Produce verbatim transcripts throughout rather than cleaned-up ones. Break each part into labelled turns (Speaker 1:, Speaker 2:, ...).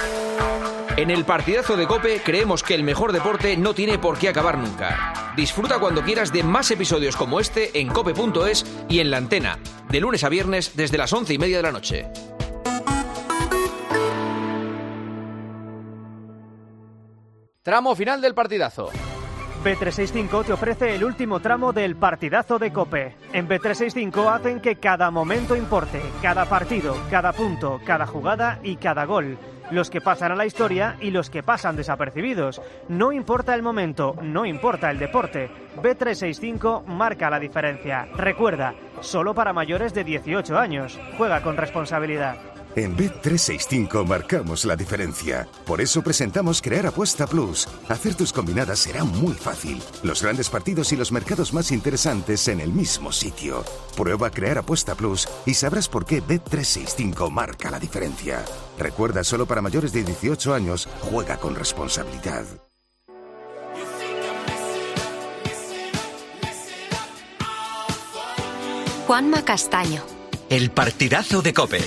Speaker 1: En el partidazo de COPE creemos que el mejor deporte no tiene por qué acabar nunca. Disfruta cuando quieras de más episodios como este en cope punto es y en la antena, de lunes a viernes desde las once y media de la noche. Tramo final del partidazo.
Speaker 2: be trescientos sesenta y cinco te ofrece el último tramo del partidazo de COPE. En be trescientos sesenta y cinco hacen que cada momento importe, cada partido, cada punto, cada jugada y cada gol. Los que pasan a la historia y los que pasan desapercibidos. No importa el momento, no importa el deporte. be trescientos sesenta y cinco marca la diferencia. Recuerda, solo para mayores de dieciocho años. Juega con responsabilidad.
Speaker 3: En bet trescientos sesenta y cinco marcamos la diferencia. Por eso presentamos Crear Apuesta Plus. Hacer tus combinadas será muy fácil. Los grandes partidos y los mercados más interesantes en el mismo sitio. Prueba Crear Apuesta Plus y sabrás por qué bet trescientos sesenta y cinco marca la diferencia. Recuerda, solo para mayores de dieciocho años, juega con responsabilidad.
Speaker 4: Juanma Castaño.
Speaker 5: El partidazo de COPE.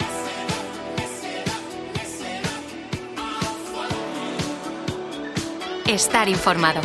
Speaker 4: Estar informado.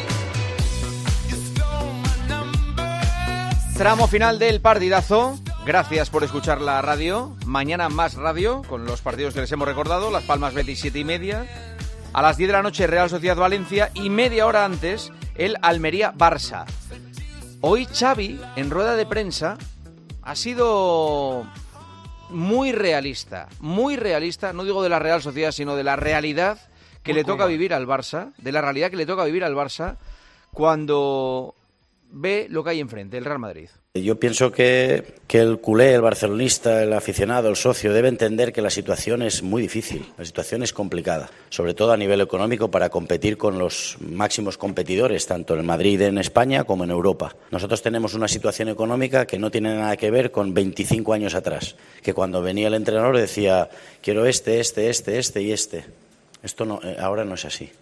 Speaker 1: Tramo final del partidazo. Gracias por escuchar la radio. Mañana más radio, con los partidos que les hemos recordado. Las Palmas Betis siete y media. A las diez de la noche Real Sociedad Valencia. Y media hora antes el Almería Barça. Hoy Xavi, en rueda de prensa, ha sido muy realista. Muy realista, no digo de la Real Sociedad, sino de la realidad que le toca vivir al Barça, de la realidad que le toca vivir al Barça cuando ve lo que hay enfrente, el Real Madrid.
Speaker 6: Yo pienso que, que el culé, el barcelonista, el aficionado, el socio, debe entender que la situación es muy difícil, la situación es complicada, sobre todo a nivel económico para competir con los máximos competidores, tanto en Madrid, en España, como en Europa. Nosotros tenemos una situación económica que no tiene nada que ver con veinticinco años atrás, que cuando venía el entrenador decía, quiero este, este, este, este y este. Esto no, ahora no es así.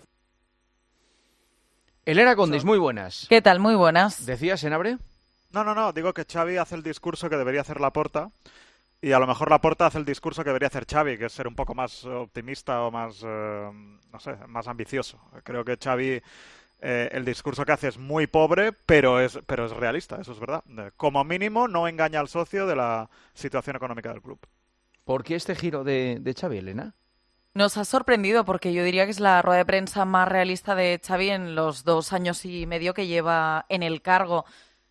Speaker 1: Elena Condis, muy buenas.
Speaker 7: ¿Qué tal? Muy buenas.
Speaker 1: ¿Decías, Senabre?
Speaker 8: No, no, no. Digo que Xavi hace el discurso que debería hacer Laporta y a lo mejor Laporta hace el discurso que debería hacer Xavi, que es ser un poco más optimista o más, eh, no sé, más ambicioso. Creo que Xavi, eh, el discurso que hace es muy pobre, pero es, pero es realista, eso es verdad. Como mínimo no engaña al socio de la situación económica del club.
Speaker 1: ¿Por qué este giro de, de Xavi, Elena?
Speaker 7: Nos ha sorprendido porque yo diría que es la rueda de prensa más realista de Xavi en los dos años y medio que lleva en el cargo.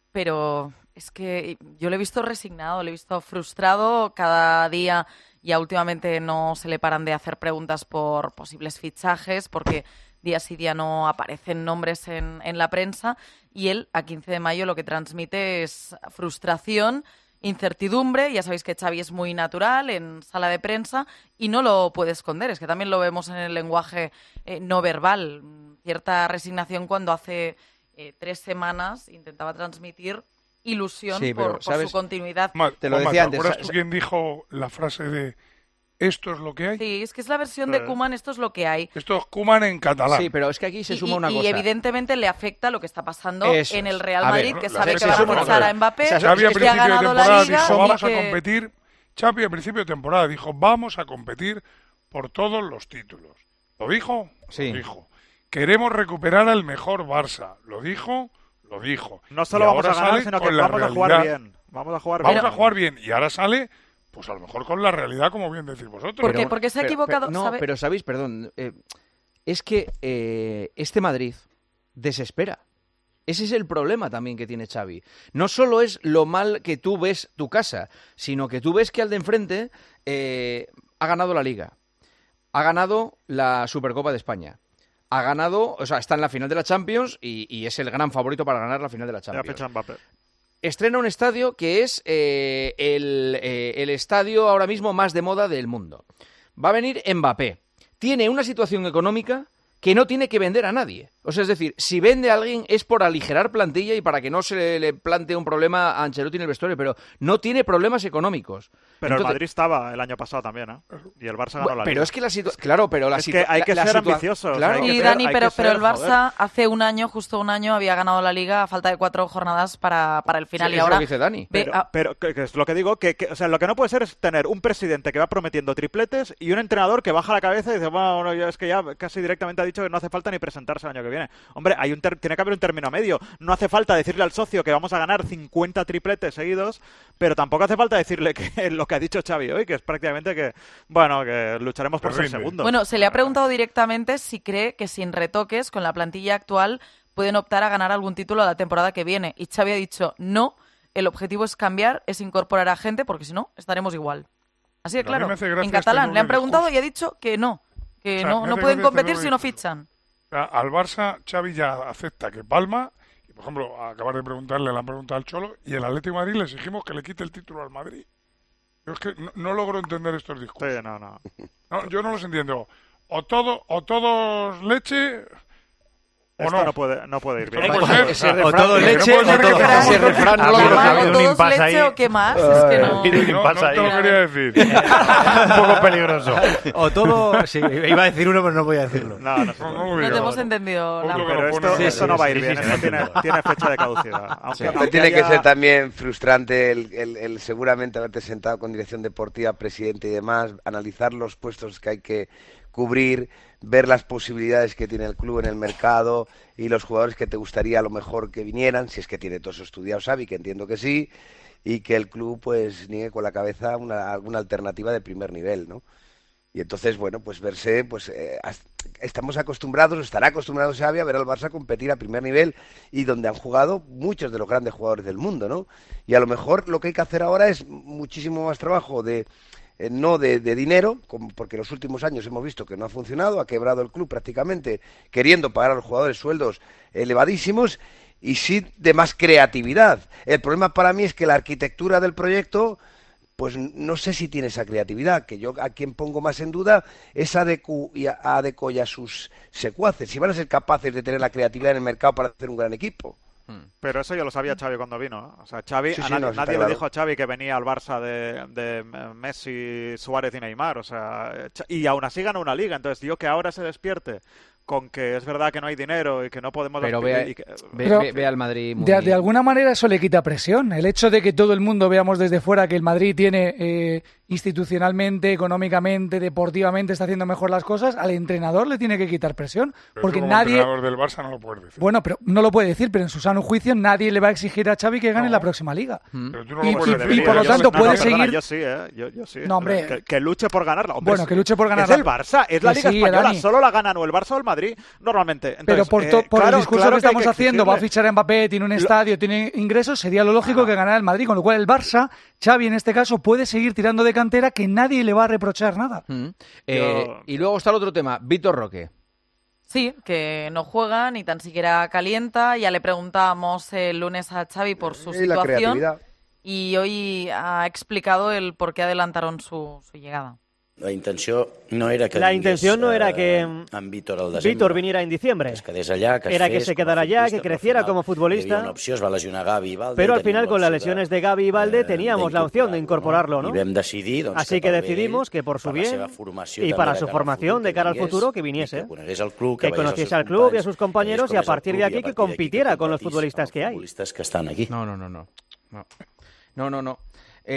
Speaker 7: Pero es que yo lo he visto resignado, lo he visto frustrado cada día. Ya últimamente no se le paran de hacer preguntas por posibles fichajes porque día sí día no aparecen nombres en, en la prensa. Y él, a quince de mayo, lo que transmite es frustración, incertidumbre. Ya sabéis que Xavi es muy natural en sala de prensa y no lo puede esconder. Es que también lo vemos en el lenguaje eh, no verbal. Cierta resignación cuando hace eh, tres semanas intentaba transmitir ilusión sí, pero, por, por su continuidad.
Speaker 9: Ma,
Speaker 1: Te lo
Speaker 9: Omar,
Speaker 1: decía
Speaker 9: ¿te
Speaker 1: antes.
Speaker 9: acuerdas tú quién dijo la frase de esto es lo que hay?
Speaker 7: Sí, es que es la versión de Koeman, esto es lo que hay.
Speaker 9: Esto es Koeman en catalán.
Speaker 1: Sí, pero es que aquí se suma
Speaker 7: y,
Speaker 1: una
Speaker 7: y,
Speaker 1: cosa.
Speaker 7: Y evidentemente le afecta lo que está pasando
Speaker 1: Eso
Speaker 7: en el
Speaker 1: es.
Speaker 7: Real
Speaker 1: A
Speaker 7: Madrid,
Speaker 1: ver,
Speaker 7: que
Speaker 1: no,
Speaker 7: sabe
Speaker 1: no,
Speaker 7: que va a forzar a Mbappé,
Speaker 9: Xavi a
Speaker 7: que
Speaker 9: principio
Speaker 7: ha
Speaker 9: de
Speaker 7: ganado
Speaker 9: temporada
Speaker 7: la Liga.
Speaker 9: dijo, vamos
Speaker 7: que...
Speaker 9: a competir. Xavi a principio de temporada dijo, vamos a competir por todos los títulos. ¿Lo dijo?
Speaker 1: Sí.
Speaker 9: Lo dijo. Queremos recuperar al mejor Barça. ¿Lo dijo? Lo dijo.
Speaker 8: No solo
Speaker 9: y
Speaker 8: vamos a ganar,
Speaker 9: sale
Speaker 8: sino que
Speaker 9: con la
Speaker 8: vamos
Speaker 9: realidad.
Speaker 8: a jugar bien. Vamos a jugar
Speaker 9: Vamos
Speaker 8: bien.
Speaker 9: a jugar bien. Y ahora sale, pues a lo mejor con la realidad, como bien decís vosotros.
Speaker 7: ¿Por qué?
Speaker 1: Pero-
Speaker 7: Porque se ha
Speaker 1: pero-
Speaker 7: equivocado.
Speaker 1: pero- no,
Speaker 7: ¿sabe?
Speaker 1: pero sabéis, perdón, eh, es que eh, este Madrid desespera. Ese es el problema también que tiene Xavi. No solo es lo mal que tú ves tu casa, sino que tú ves que al de enfrente eh, ha ganado la Liga, ha ganado la Supercopa de España, ha ganado, o sea, está en la final de la Champions y, y es el gran favorito para ganar la final de la
Speaker 8: Ya
Speaker 1: Champions.
Speaker 8: fecha Mbappé.
Speaker 1: Estrena un estadio que es eh, el, eh, el estadio ahora mismo más de moda del mundo. Va a venir Mbappé. Tiene una situación económica que no tiene que vender a nadie. O sea, es decir, si vende a alguien es por aligerar plantilla y para que no se le, le plantee un problema a Ancelotti en el vestuario, pero no tiene problemas económicos.
Speaker 8: Pero
Speaker 1: Entonces,
Speaker 8: el Madrid estaba el año pasado también, ¿eh? Y el Barça ganó
Speaker 1: bueno,
Speaker 8: la
Speaker 1: pero
Speaker 8: Liga.
Speaker 1: es que la situación... Claro, pero la
Speaker 8: Es
Speaker 1: situación...
Speaker 8: que hay que ser ambiciosos.
Speaker 1: Claro.
Speaker 7: Sí,
Speaker 8: ser,
Speaker 7: Dani, pero, pero
Speaker 8: ser,
Speaker 7: el Barça
Speaker 8: joder.
Speaker 7: hace un año, justo un año, había ganado la Liga a falta de cuatro jornadas para, para el final.
Speaker 1: Sí,
Speaker 7: y
Speaker 1: es
Speaker 7: ahora
Speaker 1: lo que dice Dani.
Speaker 7: ve-
Speaker 8: Pero,
Speaker 7: ah,
Speaker 8: pero que, que es lo que digo, que, que, o sea, lo que no puede ser es tener un presidente que va prometiendo tripletes y un entrenador que baja la cabeza y dice, bueno, bueno, ya es que ya casi directamente ha dicho que no hace falta ni presentarse el año que viene. Hombre, hay un ter- tiene que haber un término medio. No hace falta decirle al socio que vamos a ganar cincuenta tripletes seguidos, pero tampoco hace falta decirle que lo que ha dicho Xavi hoy, que es prácticamente que, bueno, que lucharemos por ser
Speaker 9: Rinde.
Speaker 8: segundos.
Speaker 7: Bueno, se le ha preguntado directamente si cree que sin retoques, con la plantilla actual, pueden optar a ganar algún título la temporada que viene. Y Xavi ha dicho no, el objetivo es cambiar, es incorporar a gente, porque si no, estaremos igual. Así de
Speaker 9: Pero a mí
Speaker 7: claro.
Speaker 9: me hace gracia
Speaker 7: En
Speaker 9: este
Speaker 7: catalán le han
Speaker 9: doble
Speaker 7: preguntado
Speaker 9: discurso.
Speaker 7: y ha dicho que no, que
Speaker 9: O sea,
Speaker 7: no,
Speaker 9: me
Speaker 7: no
Speaker 9: hace
Speaker 7: pueden
Speaker 9: gracia este
Speaker 7: competir
Speaker 9: doble
Speaker 7: si no
Speaker 9: discurso.
Speaker 7: fichan.
Speaker 9: O sea, al Barça, Xavi ya acepta que palma, y por ejemplo, acabar de preguntarle, le han preguntado al Cholo, y el Atlético de Madrid le exigimos que le quite el título al Madrid. Yo es que no, no logro entender estos discursos.
Speaker 8: Sí, no, no.
Speaker 9: No, yo no los entiendo. O todo, o todos leche, o
Speaker 8: Esto
Speaker 9: no.
Speaker 8: no puede, no puede ir
Speaker 9: Esto
Speaker 8: bien.
Speaker 9: no puede ser.
Speaker 1: Ese
Speaker 10: O
Speaker 1: refrán-
Speaker 10: todo
Speaker 1: que no
Speaker 10: leche
Speaker 1: puede
Speaker 10: o
Speaker 1: ser
Speaker 10: todo-
Speaker 1: que- ese refrán no lo
Speaker 10: Ah,
Speaker 1: conozco.
Speaker 10: bueno,
Speaker 7: ¿O
Speaker 10: ha habido un
Speaker 7: todos
Speaker 10: impasse
Speaker 7: leche
Speaker 10: ahí.
Speaker 7: o qué más? Es que no...
Speaker 10: Mira,
Speaker 9: No,
Speaker 10: pasa
Speaker 9: no
Speaker 10: ahí.
Speaker 9: te lo quería decir.
Speaker 10: Un poco peligroso. O todo... Sí, iba a decir uno, pero no voy a decirlo.
Speaker 8: No, no se
Speaker 9: No,
Speaker 8: puede.
Speaker 9: no lo
Speaker 7: No
Speaker 9: digas.
Speaker 7: te hemos entendido.
Speaker 9: Punto
Speaker 7: Laura.
Speaker 9: que
Speaker 8: Pero
Speaker 9: lo
Speaker 8: esto,
Speaker 9: pone-
Speaker 8: esto
Speaker 10: Sí,
Speaker 8: no va a
Speaker 10: sí,
Speaker 8: ir
Speaker 10: sí,
Speaker 8: bien,
Speaker 10: sí,
Speaker 8: esto
Speaker 10: sí,
Speaker 8: tiene,
Speaker 10: sí.
Speaker 8: tiene fecha de caducidad. Aunque,
Speaker 11: Pero
Speaker 8: aunque
Speaker 11: tiene que
Speaker 8: haya-
Speaker 11: ser también frustrante el, el- el seguramente haberte sentado con dirección deportiva, presidente y demás, analizar los puestos que hay que cubrir, ver las posibilidades que tiene el club en el mercado y los jugadores que te gustaría a lo mejor que vinieran, si es que tiene todo eso estudiado Xavi, que entiendo que sí, y que el club pues niegue con la cabeza una, alguna alternativa de primer nivel, ¿no? Y entonces, bueno, pues verse, pues eh, as- estamos acostumbrados, estará acostumbrado Xavi a ver al Barça competir a primer nivel y donde han jugado muchos de los grandes jugadores del mundo, ¿no? Y a lo mejor lo que hay que hacer ahora es muchísimo más trabajo de eh, no de, de dinero, como porque los últimos años hemos visto que no ha funcionado, ha quebrado el club prácticamente, queriendo pagar a los jugadores sueldos elevadísimos, y sí de más creatividad. El problema para mí es que la arquitectura del proyecto, pues no sé si tiene esa creatividad, que yo a quien pongo más en duda es a Deco y a, a Deco y a sus secuaces, si van a ser capaces de tener la creatividad en el mercado para hacer un gran equipo.
Speaker 8: Pero eso ya lo sabía Xavi cuando vino. ¿eh? O sea, Xavi,
Speaker 11: Sí,
Speaker 8: a
Speaker 11: sí,
Speaker 8: nadie,
Speaker 11: no, está
Speaker 8: nadie le
Speaker 11: claro.
Speaker 8: dijo a Xavi que venía al Barça de, de Messi, Suárez y Neymar. O sea, Ch- y aún así ganó una liga. Entonces, digo que ahora se despierte con que es verdad que no hay dinero y que no podemos...
Speaker 1: Pero
Speaker 8: aspirar
Speaker 1: ve,
Speaker 8: y que-
Speaker 1: ve,
Speaker 12: Pero-
Speaker 1: ve- ve al Madrid muy...
Speaker 12: De, de alguna manera eso le quita presión. El hecho de que todo el mundo veamos desde fuera que el Madrid tiene eh, institucionalmente, económicamente, deportivamente está haciendo mejor las cosas, al entrenador le tiene que quitar presión.
Speaker 9: Pero
Speaker 12: porque
Speaker 9: tú como
Speaker 12: nadie...
Speaker 9: entrenador del Barça no lo puedes decir.
Speaker 12: Bueno, pero no lo puede decir, pero en su sano juicio nadie le va a exigir a Xavi que gane
Speaker 9: No.
Speaker 12: la próxima liga.
Speaker 9: Pero tú no
Speaker 12: y-
Speaker 9: lo puedes
Speaker 12: y-
Speaker 9: decir.
Speaker 12: y por lo
Speaker 8: yo-
Speaker 12: tanto
Speaker 8: no, no,
Speaker 12: puede
Speaker 8: perdona,
Speaker 12: seguir...
Speaker 8: Yo sí, ¿eh? Yo, yo sí.
Speaker 12: No, hombre.
Speaker 8: Que, que luche por ganarla. Hombre,
Speaker 12: Bueno,
Speaker 8: sí.
Speaker 12: que luche por
Speaker 8: Es
Speaker 12: ganarla.
Speaker 8: el Barça, es la
Speaker 12: Que
Speaker 8: Liga
Speaker 12: sí,
Speaker 8: Española.
Speaker 12: Dani.
Speaker 8: Solo la ganan o el Barça o el Madrid, normalmente. Entonces,
Speaker 12: Pero por, to-
Speaker 8: eh,
Speaker 12: por
Speaker 8: claro,
Speaker 12: el discurso
Speaker 8: claro
Speaker 12: que
Speaker 8: que hay
Speaker 12: estamos haciendo, va a
Speaker 8: exigirle.
Speaker 12: fichar a Mbappé, tiene un estadio, tiene ingresos, sería lo lógico que ganara el Madrid, con lo cual el Barça, Xavi en este caso, puede seguir tirando de cantera que nadie le va a reprochar nada.
Speaker 1: Mm. Eh,
Speaker 8: Yo-
Speaker 1: Y luego está el otro tema, Víctor Roque.
Speaker 7: Sí, que no juega ni tan siquiera calienta. Ya le preguntábamos el lunes a Xavi por su
Speaker 11: Y la
Speaker 7: situación
Speaker 11: creatividad.
Speaker 7: y hoy ha explicado el por qué adelantaron su, su llegada.
Speaker 6: La intenció no era que
Speaker 2: La
Speaker 6: vingués,
Speaker 2: intención no era
Speaker 6: eh,
Speaker 2: que
Speaker 6: en Víctor al desembre.
Speaker 2: Víctor viniera en diciembre.
Speaker 6: Que es quedés allà, que es
Speaker 2: Era que
Speaker 6: fes
Speaker 2: se
Speaker 6: com a
Speaker 2: quedara allá,
Speaker 6: futbolista,
Speaker 2: que
Speaker 6: però al
Speaker 2: creciera
Speaker 6: final
Speaker 2: como
Speaker 6: hi havia
Speaker 2: futbolista.
Speaker 6: una opció, es va lesionar Gavi i Valde,
Speaker 2: Pero al
Speaker 6: i teníem
Speaker 2: final, con las
Speaker 6: l'opció
Speaker 2: lesiones de Gavi y Valde,
Speaker 6: eh,
Speaker 2: teníamos la opción de incorporarlo, ¿no?
Speaker 6: I vam decidir, doncs,
Speaker 2: Así que
Speaker 6: per bé
Speaker 2: decidimos que por su
Speaker 6: per la
Speaker 2: bien
Speaker 6: seva formació
Speaker 2: y
Speaker 6: també
Speaker 2: para
Speaker 6: de
Speaker 2: su
Speaker 6: cara al
Speaker 2: formación
Speaker 6: futur,
Speaker 2: de cara al
Speaker 6: vingués,
Speaker 2: futuro, que
Speaker 6: i
Speaker 2: viniese.
Speaker 6: que conegués el club,
Speaker 2: Que
Speaker 6: veiés els
Speaker 2: conociese
Speaker 6: seus
Speaker 2: al club y a
Speaker 6: companys,
Speaker 2: sus compañeros y a
Speaker 6: veiés com és el
Speaker 2: partir de
Speaker 6: club,
Speaker 2: aquí
Speaker 6: i a
Speaker 2: que
Speaker 6: partir d'aquí
Speaker 2: compitiera con los
Speaker 6: competís
Speaker 2: futbolistas
Speaker 6: amb
Speaker 2: que hay.
Speaker 6: futbolistas que estan aquí.
Speaker 1: No, no, no, no. No, no, no. no.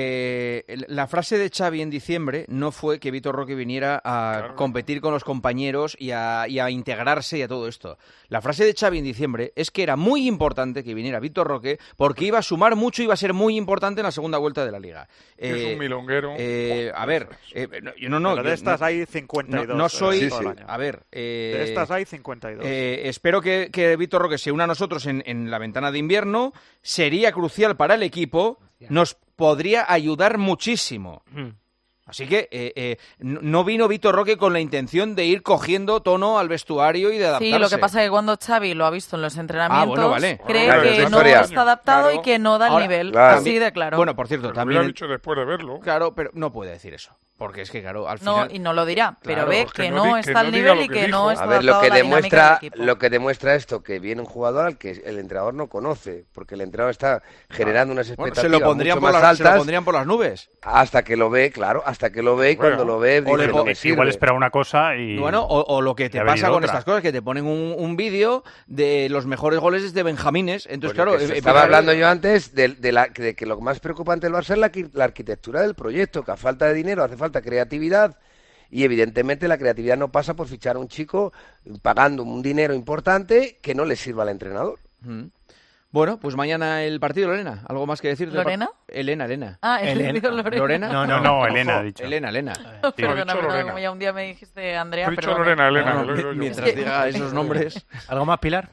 Speaker 1: Eh, la frase de Xavi en diciembre no fue que Víctor Roque viniera a
Speaker 9: Claro.
Speaker 1: competir con los compañeros y a, y a integrarse y a todo esto. La frase de Xavi en diciembre es que era muy importante que viniera Víctor Roque porque iba a sumar mucho y iba a ser muy importante en la segunda vuelta de la Liga.
Speaker 9: Que es
Speaker 1: Eh,
Speaker 9: un milonguero.
Speaker 1: eh, a ver, eh, no, yo no, no,
Speaker 8: Pero
Speaker 1: yo
Speaker 8: de estas
Speaker 1: no-
Speaker 8: hay cincuenta y dos.
Speaker 1: no, no
Speaker 8: eh,
Speaker 1: soy...
Speaker 8: todo el año.
Speaker 1: A ver... eh,
Speaker 8: De estas hay cincuenta y dos.
Speaker 1: eh, espero que, que Víctor Roque se una a nosotros en, en la ventana de invierno. Sería crucial para el equipo. Nos podría ayudar muchísimo. Así que eh, eh, no no vino Víctor Roque con la intención de ir cogiendo tono al vestuario y de adaptarse.
Speaker 7: Sí, lo que pasa es que cuando Xavi lo ha visto en los entrenamientos,
Speaker 1: Ah, bueno, vale.
Speaker 7: cree
Speaker 11: Claro,
Speaker 7: que
Speaker 11: esa
Speaker 7: no
Speaker 11: historia.
Speaker 7: está adaptado
Speaker 1: Claro.
Speaker 7: y que no da el
Speaker 1: Ahora,
Speaker 7: nivel.
Speaker 11: claro.
Speaker 7: Así de claro.
Speaker 1: Bueno, por cierto,
Speaker 9: Pero lo
Speaker 1: también...
Speaker 9: hubiera dicho después de verlo.
Speaker 1: Claro, pero no puede decir eso. Porque es que, claro, al final...
Speaker 7: No, y no lo dirá, pero
Speaker 1: Claro,
Speaker 7: ve
Speaker 1: que
Speaker 7: que,
Speaker 1: no
Speaker 7: no,
Speaker 1: di- que
Speaker 7: está
Speaker 1: no
Speaker 7: al
Speaker 1: diga
Speaker 7: nivel
Speaker 1: lo
Speaker 7: y
Speaker 1: que
Speaker 7: que
Speaker 1: dijo.
Speaker 7: no
Speaker 11: A
Speaker 7: está
Speaker 11: ver, lo
Speaker 7: adaptado
Speaker 11: que
Speaker 7: a la dinámica
Speaker 11: demuestra,
Speaker 7: del equipo.
Speaker 11: lo que demuestra esto, que viene un jugador al que el entrenador no conoce, porque el entrenador está generando unas
Speaker 1: Bueno,
Speaker 11: expectativas
Speaker 1: se lo pondrían
Speaker 11: mucho
Speaker 1: por
Speaker 11: más
Speaker 1: las- se lo
Speaker 11: altas.
Speaker 1: pondrían por las nubes.
Speaker 11: Hasta que lo ve, claro, hasta que lo ve y
Speaker 10: Bueno,
Speaker 11: cuando lo ve
Speaker 10: o
Speaker 11: dice,
Speaker 10: le-
Speaker 11: no me
Speaker 10: igual
Speaker 11: sirve.
Speaker 10: espera una cosa y...
Speaker 1: Bueno, o, o lo que te
Speaker 10: y ha
Speaker 1: pasa
Speaker 10: venido
Speaker 1: con
Speaker 10: otra.
Speaker 1: estas cosas, que te ponen un, un vídeo de los mejores goles de Benjamines. Entonces,
Speaker 11: Pues lo
Speaker 1: claro...
Speaker 11: que
Speaker 1: eh,
Speaker 11: estaba
Speaker 1: eh,
Speaker 11: hablando yo antes de, de la, de que lo más preocupante del Barça es la, arqui- la arquitectura del proyecto, que a falta de dinero hace falta creatividad y evidentemente la creatividad no pasa por fichar a un chico pagando un dinero importante que no le sirva al entrenador.
Speaker 1: Mm. Bueno, pues mañana el partido, Elena. ¿Algo más que decir? del par-
Speaker 7: ¿Lorena?
Speaker 1: Elena, Elena.
Speaker 7: Ah, he entendido Lorena.
Speaker 10: No, no, no, Elena ha dicho.
Speaker 1: Elena, Elena.
Speaker 7: Perdona, perdona,
Speaker 9: Lorena.
Speaker 7: como ya un día me dijiste Andrea,
Speaker 9: Ha dicho
Speaker 7: pero...
Speaker 9: Lorena, Elena,
Speaker 1: Bueno,
Speaker 9: que lo digo yo.
Speaker 1: mientras diga esos nombres...
Speaker 10: ¿Algo más, Pilar?